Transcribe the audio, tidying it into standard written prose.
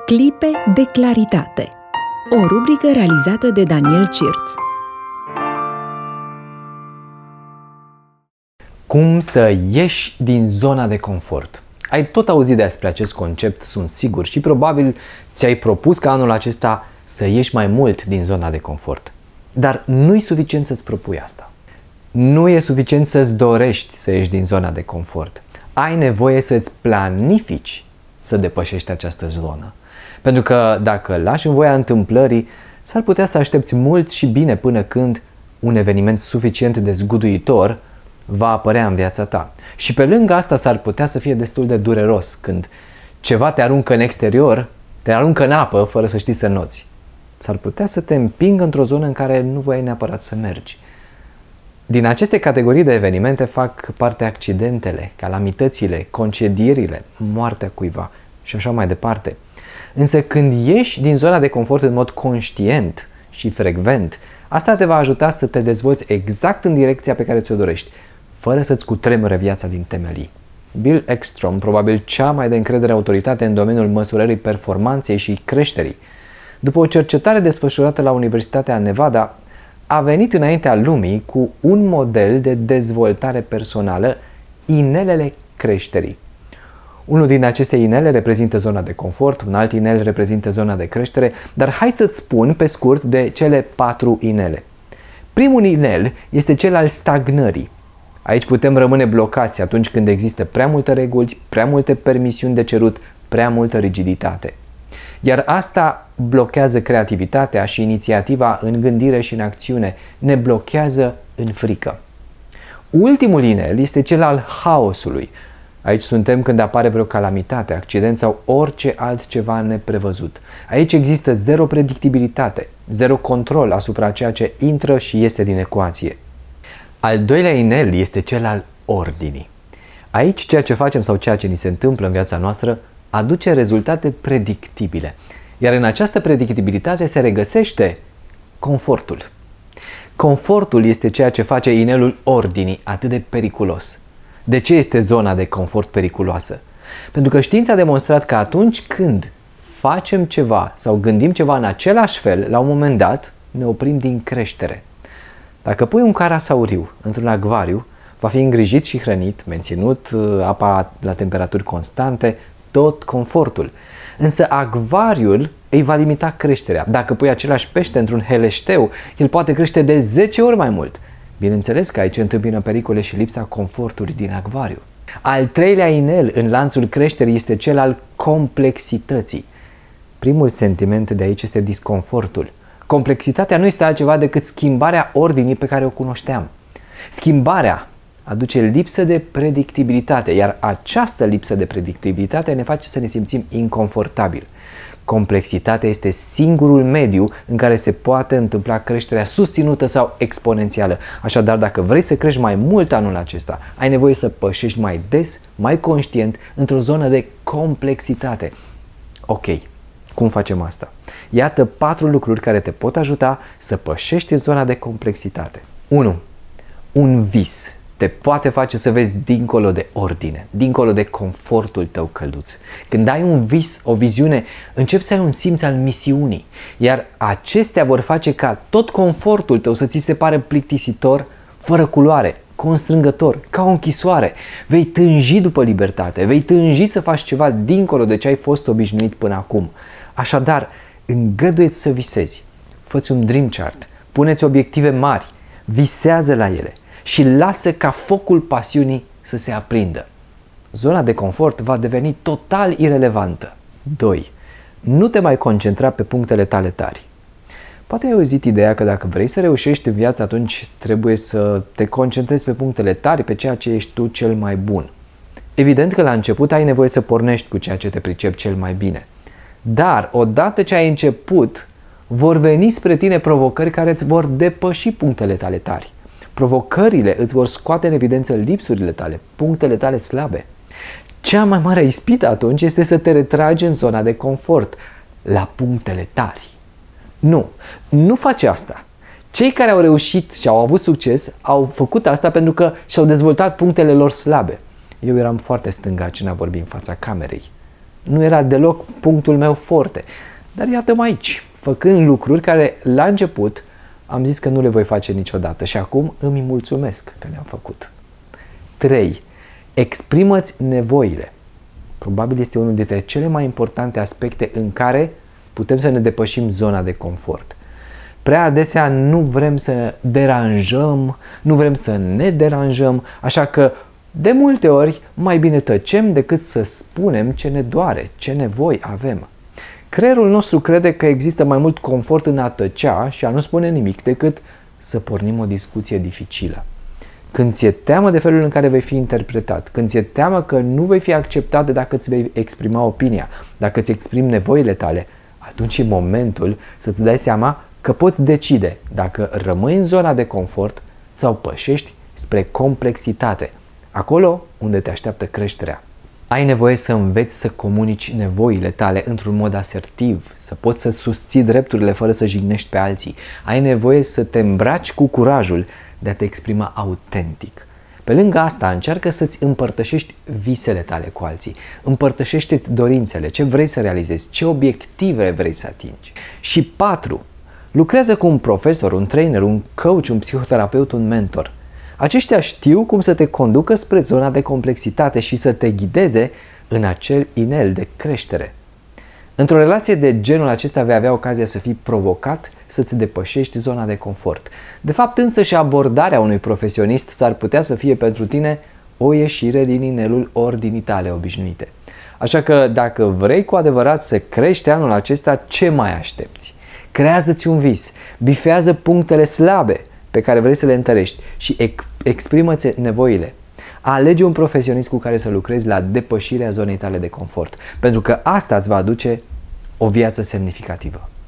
Clipe de claritate. O rubrică realizată de Daniel Cirț. Cum să ieși din zona de confort? Ai tot auzit despre acest concept, sunt sigur, și probabil ți-ai propus ca anul acesta să ieși mai mult din zona de confort. Dar nu-i suficient să-ți propui asta. Nu e suficient să-ți dorești să ieși din zona de confort. Ai nevoie să-ți planifici să depășești această zonă. Pentru că dacă lași în voia întâmplării, s-ar putea să aștepți mult și bine până când un eveniment suficient de zguduitor va apărea în viața ta. Și pe lângă asta s-ar putea să fie destul de dureros când ceva te aruncă în exterior, te aruncă în apă fără să știi să noți. S-ar putea să te împingă într-o zonă în care nu voiai neapărat să mergi. Din aceste categorii de evenimente fac parte accidentele, calamitățile, concedierile, moartea cuiva și așa mai departe. Însă când ieși din zona de confort în mod conștient și frecvent, asta te va ajuta să te dezvolți exact în direcția pe care ți-o dorești, fără să-ți cutremure viața din temelii. Bill Ekstrom, probabil cea mai de încredere autoritate în domeniul măsurării performanței și creșterii, după o cercetare desfășurată la Universitatea Nevada, a venit înaintea lumii cu un model de dezvoltare personală, inelele creșterii. Unul din aceste inele reprezintă zona de confort, un alt inel reprezintă zona de creștere, dar hai să-ți spun pe scurt de cele 4 inele. Primul inel este cel al stagnării. Aici putem rămâne blocați atunci când există prea multe reguli, prea multe permisiuni de cerut, prea multă rigiditate. Iar asta blochează creativitatea și inițiativa în gândire și în acțiune, ne blochează în frică. Ultimul inel este cel al haosului. Aici suntem când apare vreo calamitate, accident sau orice altceva neprevăzut. Aici există zero predictibilitate, zero control asupra ceea ce intră și iese din ecuație. Al doilea inel este cel al ordinii. Aici ceea ce facem sau ceea ce ni se întâmplă în viața noastră aduce rezultate predictibile. Iar în această predictibilitate se regăsește confortul. Confortul este ceea ce face inelul ordinii atât de periculos. De ce este zona de confort periculoasă? Pentru că știința a demonstrat că atunci când facem ceva sau gândim ceva în același fel, la un moment dat ne oprim din creștere. Dacă pui un carasauriu într-un acvariu, va fi îngrijit și hrănit, menținut apa la temperaturi constante, tot confortul. Însă acvariul îi va limita creșterea. Dacă pui același pește într-un heleșteu, el poate crește de 10 ori mai mult. Bineînțeles că aici întâmpină pericole și lipsa confortului din acvariu. Al treilea inel în lanțul creșterii este cel al complexității. Primul sentiment de aici este disconfortul. Complexitatea nu este altceva decât schimbarea ordinii pe care o cunoșteam. Schimbarea aduce lipsă de predictibilitate, iar această lipsă de predictibilitate ne face să ne simțim inconfortabil. Complexitatea este singurul mediu în care se poate întâmpla creșterea susținută sau exponențială. Așadar, dacă vrei să crești mai mult anul acesta, ai nevoie să pășești mai des, mai conștient, într-o zonă de complexitate. Ok, cum facem asta? Iată 4 lucruri care te pot ajuta să pășești în zona de complexitate. 1. Un vis te poate face să vezi dincolo de ordine, dincolo de confortul tău călduț. Când ai un vis, o viziune, începi să ai un simț al misiunii, iar acestea vor face ca tot confortul tău să ți se pare plictisitor, fără culoare, constrângător, ca o închisoare. Vei tânji după libertate, vei tânji să faci ceva dincolo de ce ai fost obișnuit până acum. Așadar, îngăduie-ți să visezi, fă-ți un dream chart, pune-ți obiective mari, visează la ele și lasă ca focul pasiunii să se aprindă. Zona de confort va deveni total irelevantă. 2. Nu te mai concentra pe punctele tale tari. Poate ai auzit ideea că dacă vrei să reușești în viață, atunci trebuie să te concentrezi pe punctele tari, pe ceea ce ești tu cel mai bun. Evident că la început ai nevoie să pornești cu ceea ce te pricepi cel mai bine. Dar odată ce ai început, vor veni spre tine provocări care îți vor depăși punctele tale tari. Provocările îți vor scoate în evidență lipsurile tale, punctele tale slabe. Cea mai mare ispită atunci este să te retragi în zona de confort, la punctele tari. Nu face asta. Cei care au reușit și au avut succes au făcut asta pentru că și-au dezvoltat punctele lor slabe. Eu eram foarte stângaci în a vorbi în fața camerei. Nu era deloc punctul meu forte. Dar iată-mă aici, făcând lucruri care la început am zis că nu le voi face niciodată și acum îmi mulțumesc că le-am făcut. 3. Exprimă-ți nevoile. Probabil este unul dintre cele mai importante aspecte în care putem să ne depășim zona de confort. Prea adesea nu vrem să deranjăm, nu vrem să ne deranjăm, așa că de multe ori mai bine tăcem decât să spunem ce ne doare, ce nevoi avem. Creierul nostru crede că există mai mult confort în a tăcea și a nu spune nimic decât să pornim o discuție dificilă. Când ți-e teamă de felul în care vei fi interpretat, când ți-e teamă că nu vei fi acceptat dacă îți vei exprima opinia, dacă îți exprimi nevoile tale, atunci e momentul să-ți dai seama că poți decide dacă rămâi în zona de confort sau pășești spre complexitate, acolo unde te așteaptă creșterea. Ai nevoie să înveți să comunici nevoile tale într-un mod asertiv, să poți să susții drepturile fără să jignești pe alții. Ai nevoie să te îmbraci cu curajul de a te exprima autentic. Pe lângă asta, încearcă să-ți împărtășești visele tale cu alții. Împărtășește-ți dorințele, ce vrei să realizezi, ce obiective vrei să atingi. Și 4. Lucrează cu un profesor, un trainer, un coach, un psihoterapeut, un mentor. Aceștia știu cum să te conducă spre zona de complexitate și să te ghideze în acel inel de creștere. Într-o relație de genul acesta vei avea ocazia să fii provocat să-ți depășești zona de confort. De fapt, însă și abordarea unui profesionist s-ar putea să fie pentru tine o ieșire din inelul ordinii tale obișnuite. Așa că dacă vrei cu adevărat să crești anul acesta, ce mai aștepți? Creează-ți un vis, bifează punctele slabe pe care vrei să le întărești și exprimă-ți nevoile. Alege un profesionist cu care să lucrezi la depășirea zonei tale de confort, pentru că asta îți va aduce o viață semnificativă.